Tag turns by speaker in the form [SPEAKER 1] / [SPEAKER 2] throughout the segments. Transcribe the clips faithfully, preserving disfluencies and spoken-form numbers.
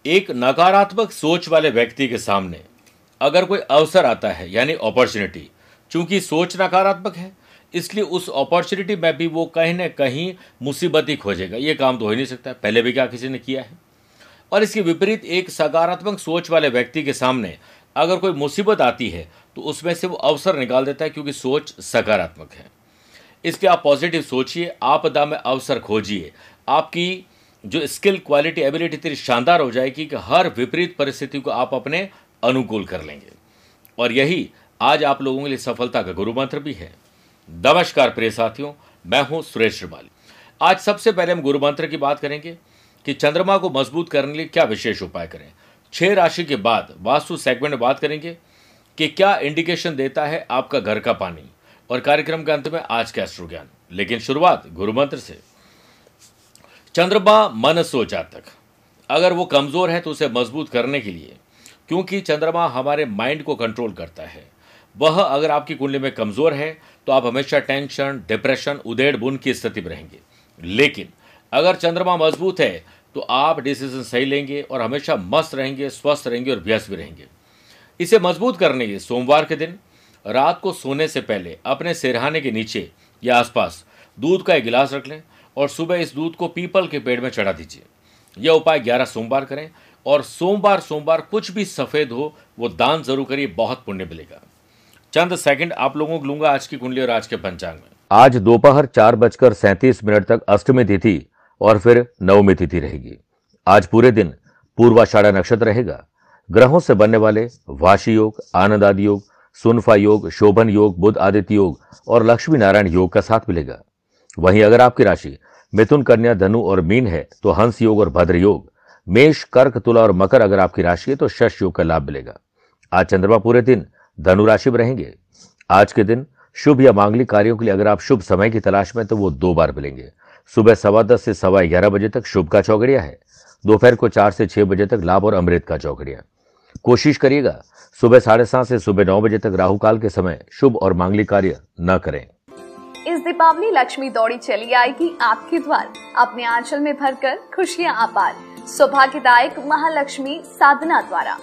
[SPEAKER 1] एक नकारात्मक सोच वाले व्यक्ति के सामने अगर कोई अवसर आता है यानी अपॉर्चुनिटी, चूंकि सोच नकारात्मक है इसलिए उस अपॉर्चुनिटी में भी वो कहीं ना कहीं मुसीबत ही खोजेगा। ये काम तो हो ही नहीं सकता, पहले भी क्या किसी ने किया है। और इसके विपरीत एक सकारात्मक सोच वाले व्यक्ति के सामने अगर कोई मुसीबत आती है तो उसमें से वो अवसर निकाल देता है, क्योंकि सोच सकारात्मक है। इसलिए आप पॉजिटिव सोचिए, आपदा में अवसर खोजिए। आपकी जो स्किल, क्वालिटी, एबिलिटी इतनी शानदार हो जाएगी कि हर विपरीत परिस्थिति को आप अपने अनुकूल कर लेंगे। और यही आज आप लोगों के लिए सफलता का गुरु मंत्र भी है। नमस्कार प्रिय साथियों, मैं हूं सुरेश श्रीमाली। आज सबसे पहले हम गुरु मंत्र की बात करेंगे कि चंद्रमा को मजबूत करने के लिए क्या विशेष उपाय करें। छह राशि के बाद वास्तु सेगमेंट में बात करेंगे कि क्या इंडिकेशन देता है आपका घर का पानी, और कार्यक्रम के अंत में आज का एस्ट्रो ज्ञान। लेकिन शुरुआत गुरु मंत्र से। चंद्रमा मन सो जातक, अगर वो कमजोर है तो उसे मजबूत करने के लिए, क्योंकि चंद्रमा हमारे माइंड को कंट्रोल करता है, वह अगर आपकी कुंडली में कमजोर है तो आप हमेशा टेंशन, डिप्रेशन, उधेड़ बुन की स्थिति में रहेंगे। लेकिन अगर चंद्रमा मजबूत है तो आप डिसीजन सही लेंगे और हमेशा मस्त रहेंगे, स्वस्थ रहेंगे और व्यस्त भी रहेंगे। इसे मजबूत करने के सोमवार के दिन रात को सोने से पहले अपने सिरहाने के नीचे या आसपास दूध का एक गिलास रख लें और सुबह इस दूध को पीपल के पेड़ में चढ़ा दीजिए। यह उपाय ग्यारह सोमवार करें और सोमवार सोमवार कुछ भी सफेद हो वो दान जरूर करिए, बहुत पुण्य मिलेगा। चंद सेकंड आप लोगों को लूंगा आज की कुंडली और आज के पंचांग में।
[SPEAKER 2] आज दोपहर चार बजकर सैंतीस मिनट तक अष्टमी तिथि और फिर नवमी तिथि रहेगी। आज पूरे दिन पूर्वाषाढ़ा नक्षत्र रहेगा। ग्रहों से बनने वाले वाशी योग, आनंद आदि योग, सुनफा योग, शोभन योग, बुध आदित्य योग और लक्ष्मी नारायण योग का साथ मिलेगा। वहीं अगर आपकी राशि मिथुन, कन्या, धनु और मीन है तो हंस योग और भद्र योग। मेष, कर्क, तुला और मकर अगर आपकी राशि है तो शश योग का लाभ मिलेगा। आज चंद्रमा पूरे दिन धनु राशि में रहेंगे। आज के दिन शुभ या मांगलिक कार्यों के लिए अगर आप शुभ समय की तलाश में तो वो दो बार मिलेंगे। सुबह सवा दस से सवा ग्यारह बजे तक शुभ का चौघड़िया है। दोपहर को चार से छह बजे तक लाभ और अमृत का चौघड़िया। कोशिश करिएगा सुबह साढ़े सात से सुबह नौ बजे तक राहु काल के समय शुभ और मांगलिक कार्य न करें।
[SPEAKER 3] इस दीपावली लक्ष्मी दौड़ी चली आएगी आपके द्वार, अपने आंचल में भरकर खुशियां अपार। सौभाग्यदायक महालक्ष्मी साधना द्वारा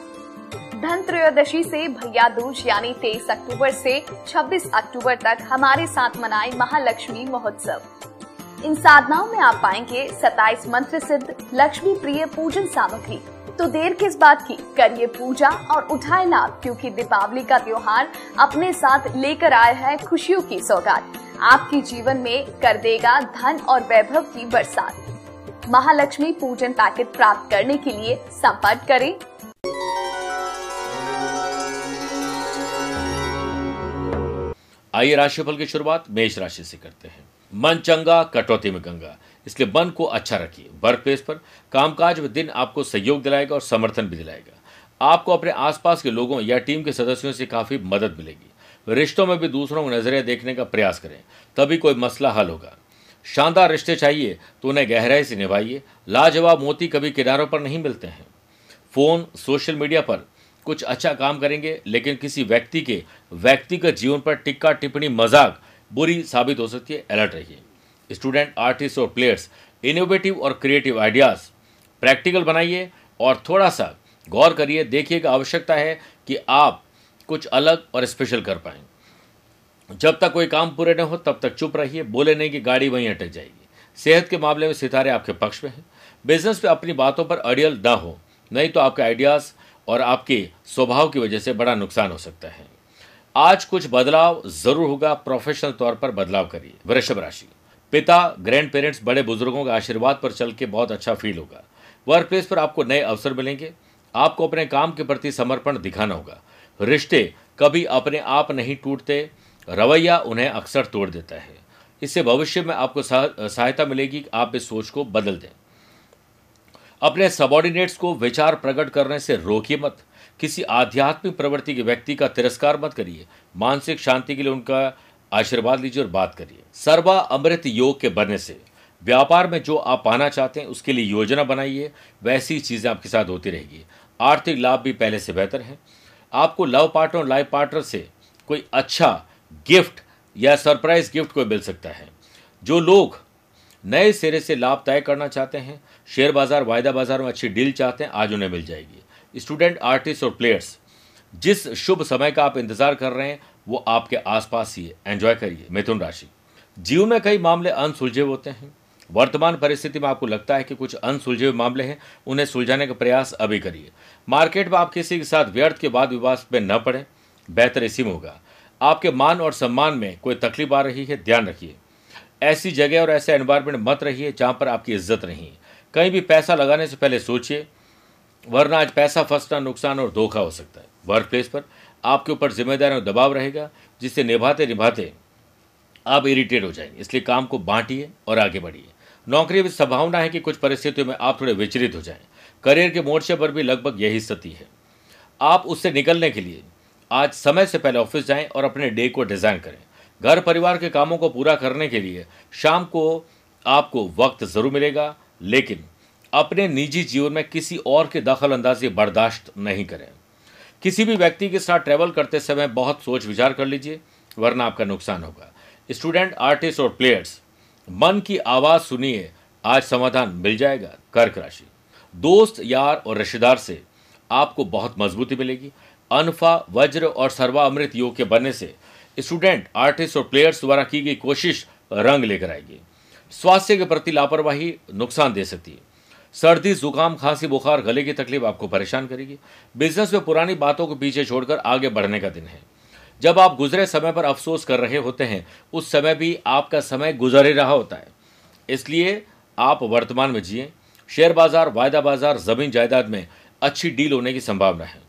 [SPEAKER 3] धन त्रयोदशी से भैया दूज यानी तेईस अक्टूबर से छब्बीस अक्टूबर तक हमारे साथ मनाए महालक्ष्मी महोत्सव। इन साधनाओं में आप पाएंगे सत्ताईस मंत्र सिद्ध लक्ष्मी प्रिय पूजन सामग्री। तो देर किस बात की, करिए पूजा और उठाए लाभ, क्योंकि दीपावली का त्योहार अपने साथ लेकर आया है खुशियों की सौगात। आपके जीवन में कर देगा धन और वैभव की बरसात। महालक्ष्मी पूजन पैकेट प्राप्त करने के लिए संपर्क करें।
[SPEAKER 1] आइए राशिफल की शुरुआत मेष राशि से करते हैं। मन चंगा, कटौती में गंगा, इसलिए मन को अच्छा रखिए। वर्क प्लेस पर कामकाज में दिन आपको सहयोग दिलाएगा और समर्थन भी दिलाएगा। आपको अपने आसपास के लोगों या टीम के सदस्यों से काफी मदद मिलेगी। रिश्तों में भी दूसरों को नजरिया देखने का प्रयास करें, तभी कोई मसला हल होगा। शानदार रिश्ते चाहिए तो उन्हें गहराई से निभाइए। लाजवाब मोती कभी किनारों पर नहीं मिलते हैं। फोन, सोशल मीडिया पर कुछ अच्छा काम करेंगे, लेकिन किसी व्यक्ति के व्यक्तिगत जीवन पर टिक्का टिप्पणी, मजाक बुरी साबित हो सकती है। अलर्ट रहिए। स्टूडेंट, आर्टिस्ट और प्लेयर्स इनोवेटिव और क्रिएटिव आइडियाज प्रैक्टिकल बनाइए और थोड़ा सा गौर करिए। देखिएगा आवश्यकता है कि आप कुछ अलग और स्पेशल कर पाएं। जब तक कोई काम पूरे न हो तब तक चुप रहिए, बोले नहीं कि गाड़ी वहीं अटक जाएगी। सेहत के मामले में सितारे आपके पक्ष में हैं। बिजनेस पे अपनी बातों पर अड़ियल ना हो, नहीं तो आपके आइडियाज और आपके स्वभाव की वजह से बड़ा नुकसान हो सकता है। आज कुछ बदलाव जरूर होगा, प्रोफेशनल तौर पर बदलाव करिए। वृषभ राशि, पिता, ग्रैंड पेरेंट्स, बड़े बुजुर्गों के आशीर्वाद पर चल के बहुत अच्छा फील होगा। वर्क प्लेस पर आपको नए अवसर मिलेंगे। आपको अपने काम के प्रति समर्पण दिखाना होगा। रिश्ते कभी अपने आप नहीं टूटते, रवैया उन्हें अक्सर तोड़ देता है। इससे भविष्य में आपको सहायता मिलेगी। आप इस सोच को बदल दें। अपने सबॉर्डिनेट्स को विचार प्रकट करने से रोकिए मत। किसी आध्यात्मिक प्रवृत्ति के व्यक्ति का तिरस्कार मत करिए। मानसिक शांति के लिए उनका आशीर्वाद लीजिए और बात करिए। सर्वा अमृत योग के बनने से व्यापार में जो आप पाना चाहते हैं उसके लिए योजना बनाइए, वैसी चीजें आपके साथ होती रहेगी। आर्थिक लाभ भी पहले से बेहतर है। आपको लव पार्टनर और लाइफ पार्टनर से कोई अच्छा गिफ्ट या सरप्राइज गिफ्ट कोई मिल सकता है। जो लोग नए सिरे से लाभ तय करना चाहते हैं, शेयर बाजार वायदा बाजार में अच्छी डील चाहते हैं, आज उन्हें मिल जाएगी। स्टूडेंट, आर्टिस्ट और प्लेयर्स, जिस शुभ समय का आप इंतजार कर रहे हैं वो आपके आसपास ही है, एंजॉय करिए। मिथुन राशि, जीवन में कई मामले अनसुलझे होते हैं। वर्तमान परिस्थिति में आपको लगता है कि कुछ अनसुलझे हुए मामले हैं, उन्हें सुलझाने का प्रयास अभी करिए। मार्केट में आप किसी के साथ व्यर्थ के वाद विवाद में न पड़े, बेहतर इसी में होगा। आपके मान और सम्मान में कोई तकलीफ आ रही है, ध्यान रखिए। ऐसी जगह और ऐसे एनवायरमेंट मत रहिए जहां पर आपकी इज्जत नहीं है। कहीं भी पैसा लगाने से पहले सोचिए, वरना आज पैसा फंसना, नुकसान और धोखा हो सकता है। वर्क प्लेस पर आपके ऊपर जिम्मेदारी और दबाव रहेगा, जिससे निभाते निभाते आप इरिटेट हो जाएंगे, इसलिए काम को बांटिए और आगे बढ़िए। नौकरी में संभावना है कि कुछ परिस्थितियों में आप थोड़े विचलित हो जाएं। करियर के मोर्चे पर भी लगभग यही स्थिति है। आप उससे निकलने के लिए आज समय से पहले ऑफिस जाएं और अपने डे को डिजाइन करें। घर परिवार के कामों को पूरा करने के लिए शाम को आपको वक्त जरूर मिलेगा, लेकिन अपने निजी जीवन में किसी और के दखल अंदाजी बर्दाश्त नहीं करें। किसी भी व्यक्ति के साथ ट्रैवल करते समय बहुत सोच विचार कर लीजिए, वरना आपका नुकसान होगा। स्टूडेंट, आर्टिस्ट और प्लेयर्स, मन की आवाज सुनिए, आज समाधान मिल जाएगा। कर्क राशि, दोस्त, यार और रिश्तेदार से आपको बहुत मजबूती मिलेगी। अनफा, वज्र और सर्वा अमृत योग के बनने से स्टूडेंट, आर्टिस्ट और प्लेयर्स द्वारा की गई कोशिश रंग लेकर आएगी। स्वास्थ्य के प्रति लापरवाही नुकसान दे सकती है। सर्दी, जुकाम, खांसी, बुखार, गले की तकलीफ आपको परेशान करेगी। बिजनेस में पुरानी बातों को पीछे छोड़कर आगे बढ़ने का दिन है। जब आप गुजरे समय पर अफसोस कर रहे होते हैं, उस समय भी आपका समय गुजर ही रहा होता है, इसलिए आप वर्तमान में जिए। शेयर बाजार, वायदा बाजार, जमीन जायदाद में अच्छी डील होने की संभावना है।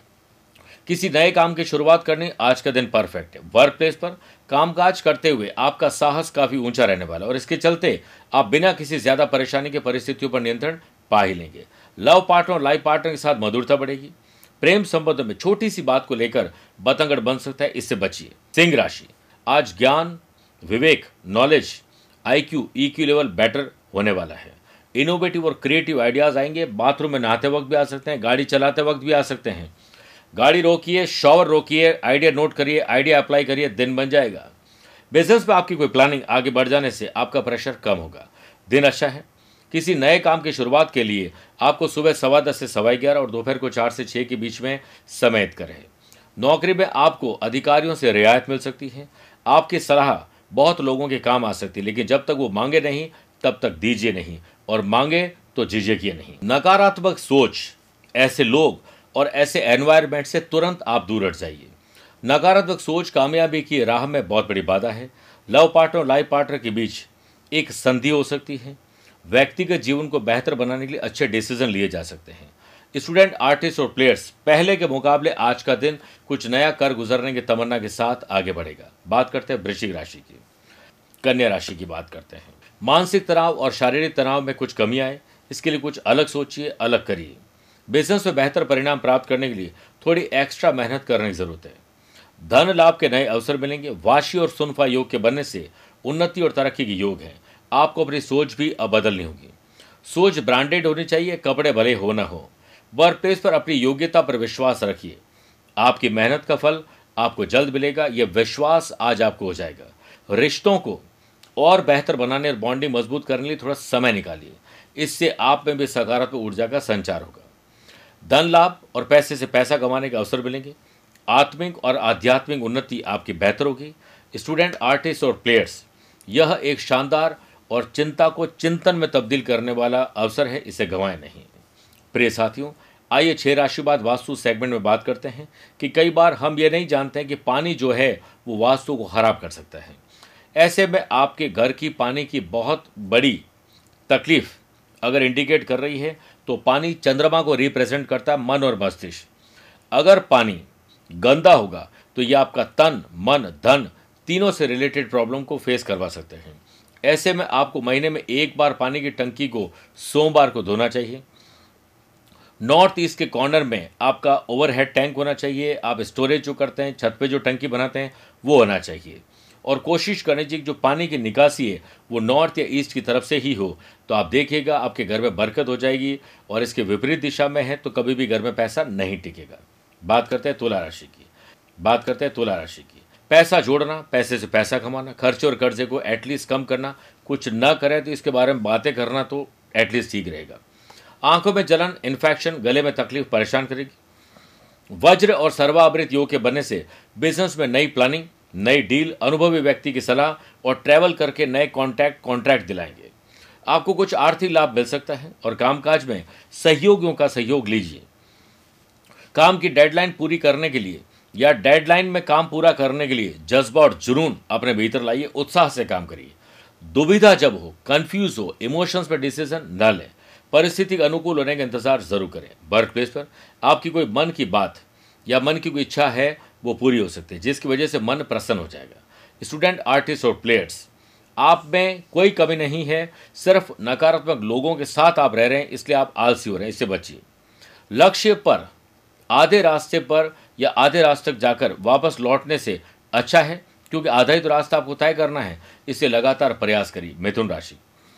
[SPEAKER 1] किसी नए काम की शुरुआत करनी, आज का दिन परफेक्ट है। वर्क प्लेस पर कामकाज करते हुए आपका साहस काफी ऊंचा रहने वाला है और इसके चलते आप बिना किसी ज्यादा परेशानी के परिस्थितियों पर नियंत्रण पा ही लेंगे। लव पार्टनर और लाइफ पार्टनर के साथ मधुरता बढ़ेगी। प्रेम संबंध में छोटी सी बात को लेकर बतंगड़ बन सकता है, इससे बचिए। सिंह राशि, आज ज्ञान, विवेक, knowledge, IQ, EQ level better होने वाला है। इनोवेटिव और क्रिएटिव आइडियाज आएंगे। बाथरूम में नहाते वक्त भी आ सकते हैं, गाड़ी चलाते वक्त भी आ सकते हैं। गाड़ी रोकिए, शॉवर रोकिए, आइडिया नोट करिए, आइडिया अप्लाई करिए, दिन बन जाएगा। बिजनेस में आपकी कोई प्लानिंग आगे बढ़ जाने से आपका प्रेशर कम होगा। दिन अच्छा है। किसी नए काम की शुरुआत के लिए आपको सुबह सवा दस से सवा ग्यारह और दोपहर को चार से छः के बीच में समय करें। नौकरी में आपको अधिकारियों से रियायत मिल सकती है। आपकी सलाह बहुत लोगों के काम आ सकती है, लेकिन जब तक वो मांगे नहीं तब तक दीजिए नहीं, और मांगे तो झिझकिए नहीं। नकारात्मक सोच, ऐसे लोग और ऐसे एनवायरनमेंट से तुरंत आप दूर हट जाइए। नकारात्मक सोच कामयाबी की राह में बहुत बड़ी बाधा है। लव पार्टनर और लाइफ पार्टनर के बीच एक संधि हो सकती है। व्यक्तिगत जीवन को बेहतर बनाने के लिए अच्छे डिसीजन लिए जा सकते हैं। स्टूडेंट, आर्टिस्ट और प्लेयर्स, पहले के मुकाबले आज का दिन कुछ नया कर गुजरने की तमन्ना के साथ आगे बढ़ेगा। बात करते हैं वृश्चिक राशि की। कन्या राशि की बात करते हैं। मानसिक तनाव और शारीरिक तनाव में कुछ कमी आए, इसके लिए कुछ अलग सोचिए, अलग करिए। बिजनेस में बेहतर परिणाम प्राप्त करने के लिए थोड़ी एक्स्ट्रा मेहनत करने की जरूरत है। धन लाभ के नए अवसर मिलेंगे। वाशी और सुनफा योग के बनने से उन्नति और तरक्की के योग है। आपको अपनी सोच भी अब बदलनी होगी। सोच ब्रांडेड होनी चाहिए, कपड़े भले हो ना हो। वर्क प्लेस पर अपनी योग्यता पर विश्वास रखिए। आपकी मेहनत का फल आपको जल्द मिलेगा, यह विश्वास आज आपको हो जाएगा। रिश्तों को और बेहतर बनाने और बॉन्डिंग मजबूत करने के लिए थोड़ा समय निकालिए, इससे आप में भी सकारात्मक ऊर्जा का संचार होगा। धन लाभ और पैसे से पैसा कमाने के अवसर मिलेंगे। आत्मिक और आध्यात्मिक उन्नति आपकी बेहतर होगी। स्टूडेंट, आर्टिस्ट और प्लेयर्स, यह एक शानदार और चिंता को चिंतन में तब्दील करने वाला अवसर है, इसे गंवाएं नहीं। प्रिय साथियों, आइए छह राशिवाद वास्तु सेगमेंट में बात करते हैं कि कई बार हम ये नहीं जानते हैं कि पानी जो है वो वास्तु को खराब कर सकता है। ऐसे में आपके घर की पानी की बहुत बड़ी तकलीफ अगर इंडिकेट कर रही है तो पानी चंद्रमा को रिप्रेजेंट करता है, मन और मस्तिष्क। अगर पानी गंदा होगा तो ये आपका तन, मन, धन तीनों से रिलेटेड प्रॉब्लम को फेस करवा सकते हैं। ऐसे में आपको महीने में एक बार पानी की टंकी को सोमवार को धोना चाहिए। नॉर्थ ईस्ट के कॉर्नर में आपका ओवरहेड टैंक होना चाहिए। आप स्टोरेज जो करते हैं, छत पे जो टंकी बनाते हैं, वो होना चाहिए। और कोशिश करनी चाहिए जो पानी की निकासी है वो नॉर्थ या ईस्ट की तरफ से ही हो, तो आप देखिएगा आपके घर में बरकत हो जाएगी। और इसके विपरीत दिशा में है तो कभी भी घर में पैसा नहीं टिकेगा। बात करते हैं तुला राशि की। बात करते हैं तुला राशि की। पैसा जोड़ना, पैसे से पैसा कमाना, खर्चे और कर्जे को एटलीस्ट कम करना कुछ न करें तो इसके बारे में बातें करना तो एटलीस्ट ठीक रहेगा। आंखों में जलन, इन्फेक्शन, गले में तकलीफ परेशान करेगी। वज्र और सर्वावृत योग के बनने से बिजनेस में नई प्लानिंग, नई डील, अनुभवी व्यक्ति की सलाह और ट्रैवल करके नए कॉन्टैक्ट कॉन्ट्रैक्ट दिलाएंगे। आपको कुछ आर्थिक लाभ मिल सकता है और कामकाज में सहयोगियों का सहयोग लीजिए। काम की डेडलाइन पूरी करने के लिए या डेडलाइन में काम पूरा करने के लिए जज्बा और जुनून अपने भीतर लाइए, उत्साह से काम करिए। दुविधा जब हो, कंफ्यूज हो, इमोशंस पर डिसीजन न लें, परिस्थिति के अनुकूल होने का इंतजार जरूर करें। वर्क प्लेस पर आपकी कोई मन की बात या मन की कोई इच्छा है वो पूरी हो सकती है, जिसकी वजह से मन प्रसन्न हो जाएगा। स्टूडेंट, आर्टिस्ट और प्लेयर्स, आप में कोई कमी नहीं है, सिर्फ नकारात्मक लोगों के साथ आप रह रहे हैं, इसलिए आप आलसी हो रहे हैं, इससे बचिए। लक्ष्य पर आधे रास्ते पर या आधे रास्ते तक जाकर वापस लौटने से अच्छा है, क्योंकि आधा ही तो रास्ता आपको तय करना है, इससे लगातार प्रयास करिए। मिथुन राशि,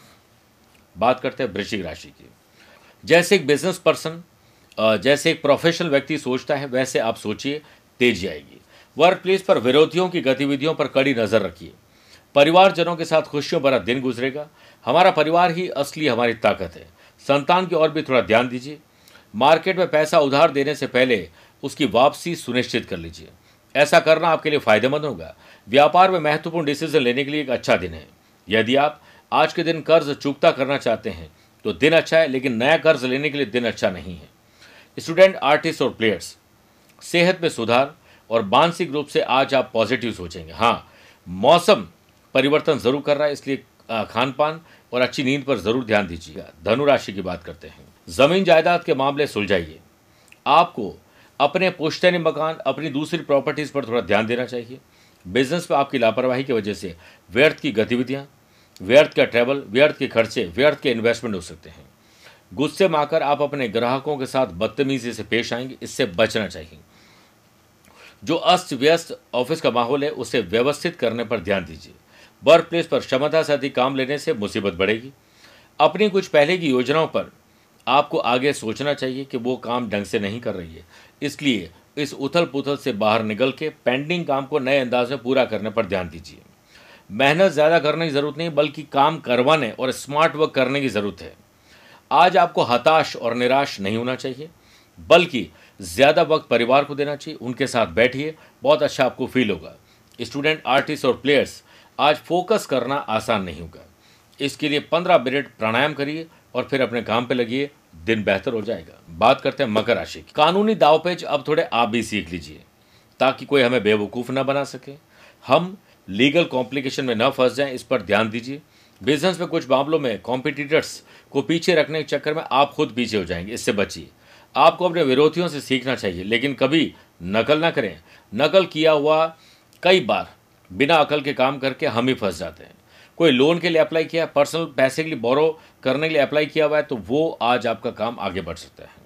[SPEAKER 1] बात करते हैं वृश्चिक राशि की। जैसे एक बिजनेस पर्सन, जैसे एक प्रोफेशनल व्यक्ति सोचता है, वैसे आप सोचिए, तेजी आएगी। वर्क प्लेस पर विरोधियों की गतिविधियों पर कड़ी नजर रखिए। परिवारजनों के साथ खुशियों भरा दिन गुजरेगा। हमारा परिवार ही असली हमारी ताकत है। संतान की ओर भी थोड़ा ध्यान दीजिए। मार्केट में पैसा उधार देने से पहले उसकी वापसी सुनिश्चित कर लीजिए, ऐसा करना आपके लिए फायदेमंद होगा। व्यापार में महत्वपूर्ण डिसीजन लेने के लिए एक अच्छा दिन है। यदि आप आज के दिन कर्ज चुकता करना चाहते हैं तो दिन अच्छा है, लेकिन नया कर्ज लेने के लिए दिन अच्छा नहीं है। स्टूडेंट, आर्टिस्ट और प्लेयर्स, सेहत में सुधार और मानसिक रूप से आज आप पॉजिटिव सोचेंगे। हाँ, मौसम परिवर्तन जरूर कर रहा है, इसलिए खान पान और अच्छी नींद पर जरूर ध्यान दीजिएगा। धनु राशि की बात करते हैं। जमीन जायदाद के मामले सुलझाइए। आपको अपने पुश्तैनी मकान, अपनी दूसरी प्रॉपर्टीज पर थोड़ा ध्यान देना चाहिए। बिजनेस में आपकी लापरवाही की वजह से व्यर्थ की गतिविधियां, व्यर्थ का ट्रैवल, व्यर्थ के खर्चे, व्यर्थ के इन्वेस्टमेंट हो सकते हैं। गुस्से में आकर आप अपने ग्राहकों के साथ बदतमीजी से पेश आएंगे, इससे बचना चाहिए। जो अस्त व्यस्त ऑफिस का माहौल है, उसे व्यवस्थित करने पर ध्यान दीजिए। वर्क प्लेस पर क्षमता से अधिक काम लेने से मुसीबत बढ़ेगी। अपनी कुछ पहले की योजनाओं पर आपको आगे सोचना चाहिए कि वो काम ढंग से नहीं कर रही है, इसलिए इस उथल पुथल से बाहर निकल के पेंडिंग काम को नए अंदाज में पूरा करने पर ध्यान दीजिए। मेहनत ज़्यादा करने की ज़रूरत नहीं, बल्कि काम करवाने और स्मार्ट वर्क करने की ज़रूरत है। आज आपको हताश और निराश नहीं होना चाहिए, बल्कि ज़्यादा वक्त परिवार को देना चाहिए। उनके साथ बैठिए, बहुत अच्छा आपको फील होगा। स्टूडेंट, आर्टिस्ट और प्लेयर्स, आज फोकस करना आसान नहीं होगा। इसके लिए पंद्रह मिनट प्राणायाम करिए और फिर अपने काम पे लगिए, दिन बेहतर हो जाएगा। बात करते हैं मकर राशि की। कानूनी दावपेच अब थोड़े आप भी सीख लीजिए, ताकि कोई हमें बेवकूफ़ न बना सके, हम लीगल कॉम्प्लिकेशन में न फंस जाएं, इस पर ध्यान दीजिए। बिजनेस में कुछ मामलों में कॉम्पिटिटर्स को पीछे रखने के चक्कर में आप खुद पीछे हो जाएंगे, इससे बचिए। आपको अपने विरोधियों से सीखना चाहिए, लेकिन कभी नकल ना करें। नकल किया हुआ कई बार बिना अकल के काम करके हम ही फंस जाते हैं। कोई लोन के लिए अप्लाई किया, पर्सनल पैसे के लिए बोरो करने के लिए अप्लाई किया हुआ है, तो वो आज आपका काम आगे बढ़ सकता है।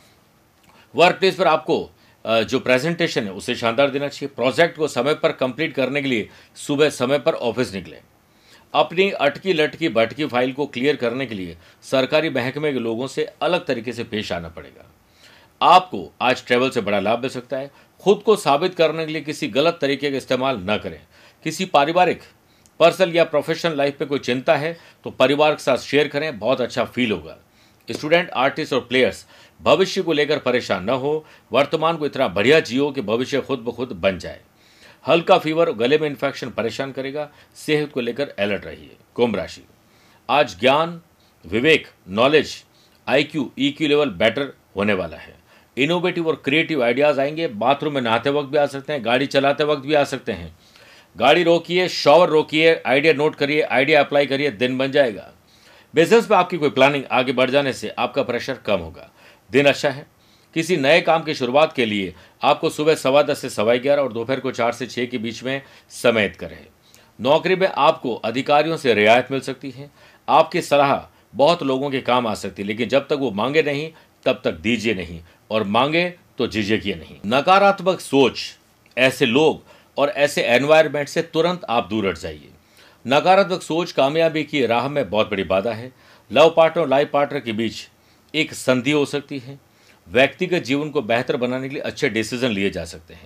[SPEAKER 1] वर्क प्लेस पर आपको जो प्रेजेंटेशन है उसे शानदार देना चाहिए। प्रोजेक्ट को समय पर कंप्लीट करने के लिए सुबह समय पर ऑफिस निकलें। अपनी अटकी लटकी भटकी फाइल को क्लियर करने के लिए सरकारी महकमे के लोगों से अलग तरीके से पेश आना पड़ेगा। आपको आज ट्रैवल से बड़ा लाभ मिल सकता है। खुद को साबित करने के लिए किसी गलत तरीके का इस्तेमाल न करें। किसी पारिवारिक, पर्सनल या प्रोफेशनल लाइफ पे कोई चिंता है तो परिवार के साथ शेयर करें, बहुत अच्छा फील होगा। स्टूडेंट, आर्टिस्ट और प्लेयर्स, भविष्य को लेकर परेशान न हो। वर्तमान को इतना बढ़िया जियो कि भविष्य खुद ब खुद बन जाए। हल्का फीवर, गले में इन्फेक्शन परेशान करेगा, सेहत को लेकर अलर्ट रहिए। कुंभ राशि, आज ज्ञान, विवेक, knowledge, IQ, EQ level better होने वाला है। इनोवेटिव और क्रिएटिव आइडियाज आएंगे। बाथरूम में नहाते वक्त भी आ सकते हैं, गाड़ी चलाते वक्त भी आ सकते हैं। गाड़ी रोकिए, शॉवर रोकिए, आइडिया नोट करिए, आइडिया अप्लाई करिए, दिन बन जाएगा। बिजनेस में आपकी कोई प्लानिंग आगे बढ़ जाने से आपका प्रेशर कम होगा, दिन अच्छा है। किसी नए काम की शुरुआत के लिए आपको सुबह सवा दस से सवा ग्यारह और दोपहर को चार से छः के बीच में समय करें। नौकरी में आपको अधिकारियों से रियायत मिल सकती है। आपकी सलाह बहुत लोगों के काम आ सकती है, लेकिन जब तक वो मांगे नहीं तब तक दीजिए नहीं, और मांगे तो झिझकिए नहीं। नकारात्मक सोच, ऐसे लोग और ऐसे एनवायरनमेंट से तुरंत आप दूर हट जाइए। नकारात्मक सोच कामयाबी की राह में बहुत बड़ी बाधा है। लव पार्टनर और लाइफ पार्टनर के बीच एक संधि हो सकती है। व्यक्तिगत जीवन को बेहतर बनाने के लिए अच्छे डिसीजन लिए जा सकते हैं।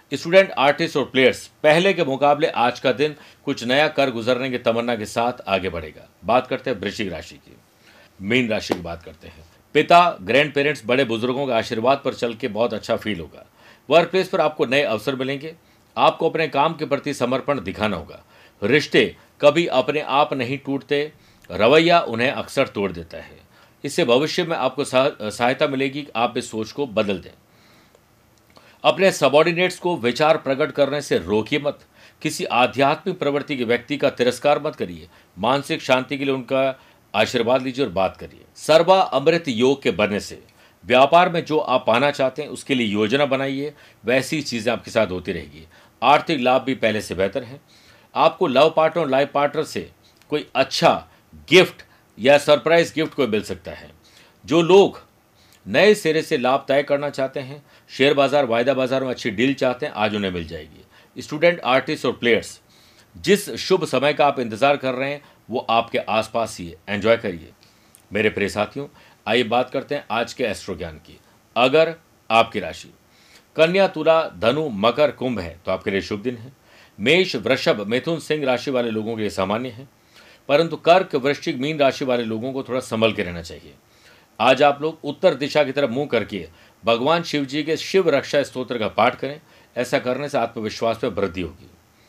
[SPEAKER 1] स्टूडेंट, आर्टिस्ट और प्लेयर्स पहले के मुकाबले आज का दिन कुछ नया कर गुजरने की तमन्ना के साथ आगे बढ़ेगा। बात करते हैं वृश्चिक राशि की। मीन राशि की बात करते हैं। पिता, ग्रैंड पेरेंट्स, बड़े बुजुर्गों के आशीर्वाद पर चल के बहुत अच्छा फील होगा। वर्क प्लेस पर आपको नए अवसर मिलेंगे। आपको अपने काम के प्रति समर्पण दिखाना होगा। रिश्ते कभी अपने आप नहीं टूटते, रवैया उन्हें अक्सर तोड़ देता है। इससे भविष्य में आपको सहायता मिलेगी कि आप इस सोच को बदल दें। अपने सबॉर्डिनेट्स को विचार प्रकट करने से रोकिए मत। किसी आध्यात्मिक प्रवृत्ति के व्यक्ति का तिरस्कार मत करिए। मानसिक शांति के लिए उनका आशीर्वाद लीजिए और बात करिए। सर्वा अमृत योग के बनने से व्यापार में जो आप पाना चाहते हैं उसके लिए योजना बनाइए। वैसी चीजें आपके साथ होती रहेगी। आर्थिक लाभ भी पहले से बेहतर है। आपको लव पार्टनर और लाइफ पार्टनर से कोई अच्छा गिफ्ट या सरप्राइज गिफ्ट कोई मिल सकता है। जो लोग नए सिरे से लाभ तय करना चाहते हैं, शेयर बाजार, वायदा बाजार में अच्छी डील चाहते हैं, आज उन्हें मिल जाएगी। स्टूडेंट, आर्टिस्ट और प्लेयर्स, जिस शुभ समय का आप इंतजार कर रहे हैं वो आपके आसपास ही है। एंजॉय करिए। मेरे प्रिय साथियों, आइए बात करते हैं आज के एस्ट्रो ज्ञान की। अगर आपकी राशि कन्या, तुला, धनु, मकर, कुंभ है तो आपके लिए शुभ दिन है। मेष, वृषभ, मिथुन, सिंह राशि वाले लोगों के लिए सामान्य है, परंतु कर्क, वृश्चिक, मीन राशि वाले लोगों को थोड़ा संभल के रहना चाहिए। आज आप लोग उत्तर दिशा की तरफ मुंह करके भगवान शिव जी के शिव रक्षा स्तोत्र का पाठ करें। ऐसा करने से आत्मविश्वास में वृद्धि होगी।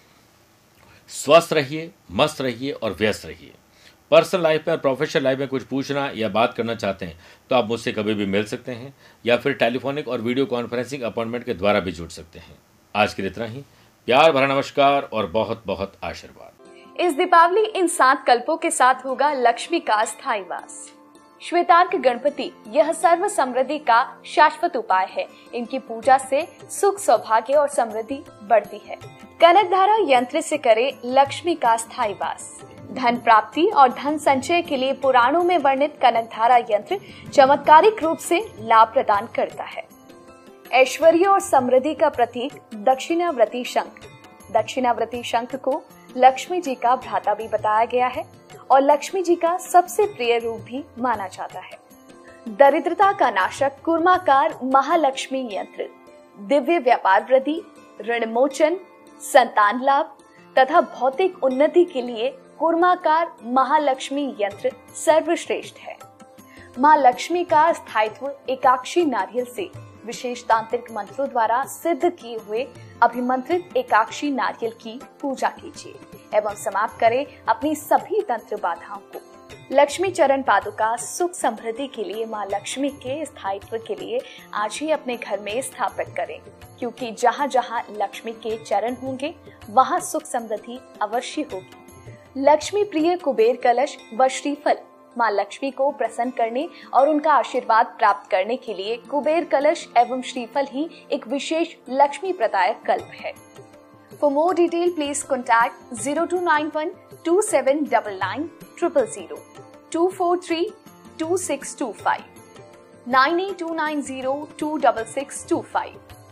[SPEAKER 1] स्वस्थ रहिए, मस्त रहिए और व्यस्त रहिए। पर्सनल लाइफ में और प्रोफेशनल लाइफ में कुछ पूछना या बात करना चाहते हैं तो आप मुझसे कभी भी मिल सकते हैं या फिर टेलीफोनिक और वीडियो कॉन्फ्रेंसिंग अपॉइंटमेंट के द्वारा भी जुड़ सकते हैं। आज के लिए इतना ही। प्यार भरा नमस्कार और बहुत बहुत आशीर्वाद।
[SPEAKER 3] इस दीपावली इन सात कल्पों के साथ होगा लक्ष्मी का स्थायी वास। श्वेतार्क गणपति यह सर्व समृद्धि का शाश्वत उपाय है। इनकी पूजा से सुख, सौभाग्य और समृद्धि बढ़ती है। कनकधारा यंत्र से करे लक्ष्मी का स्थायी वास। धन प्राप्ति और धन संचय के लिए पुराणों में वर्णित कनकधारा यंत्र चमत्कारिक रूप से लाभ प्रदान करता है। ऐश्वर्य और समृद्धि का प्रतीक दक्षिणावर्ती शंख। दक्षिणावर्ती शंख को लक्ष्मी जी का भ्राता भी बताया गया है और लक्ष्मी जी का सबसे प्रिय रूप भी माना जाता है। दरिद्रता का नाशक कूर्माकार महालक्ष्मी यंत्र दिव्य व्यापार वृद्धि, ऋण मोचन, संतान लाभ तथा भौतिक उन्नति के लिए कूर्माकार महालक्ष्मी यंत्र सर्वश्रेष्ठ है। माँ लक्ष्मी का स्थायित्व एकाक्षी नारियल से विशेष तांत्रिक मंत्रों द्वारा सिद्ध किए हुए अभिमंत्रित एकाक्षी नारियल की पूजा कीजिए एवं समाप्त करें अपनी सभी तंत्र बाधाओं को। लक्ष्मी चरण पादुका सुख समृद्धि के लिए माँ लक्ष्मी के स्थायित्व के लिए आज ही अपने घर में स्थापित करें, क्योंकि जहाँ जहाँ लक्ष्मी के चरण होंगे वहाँ सुख समृद्धि अवश्य होगी। लक्ष्मी प्रिय कुबेर कलश व श्रीफल माँ लक्ष्मी को प्रसन्न करने और उनका आशीर्वाद प्राप्त करने के लिए कुबेर कलश एवं श्रीफल ही एक विशेष लक्ष्मी प्रदायक कल्प है। For more detail please contact zero two nine one two seven double nine triple zero, two four three two six two five, nine eight two nine zero two double six two five.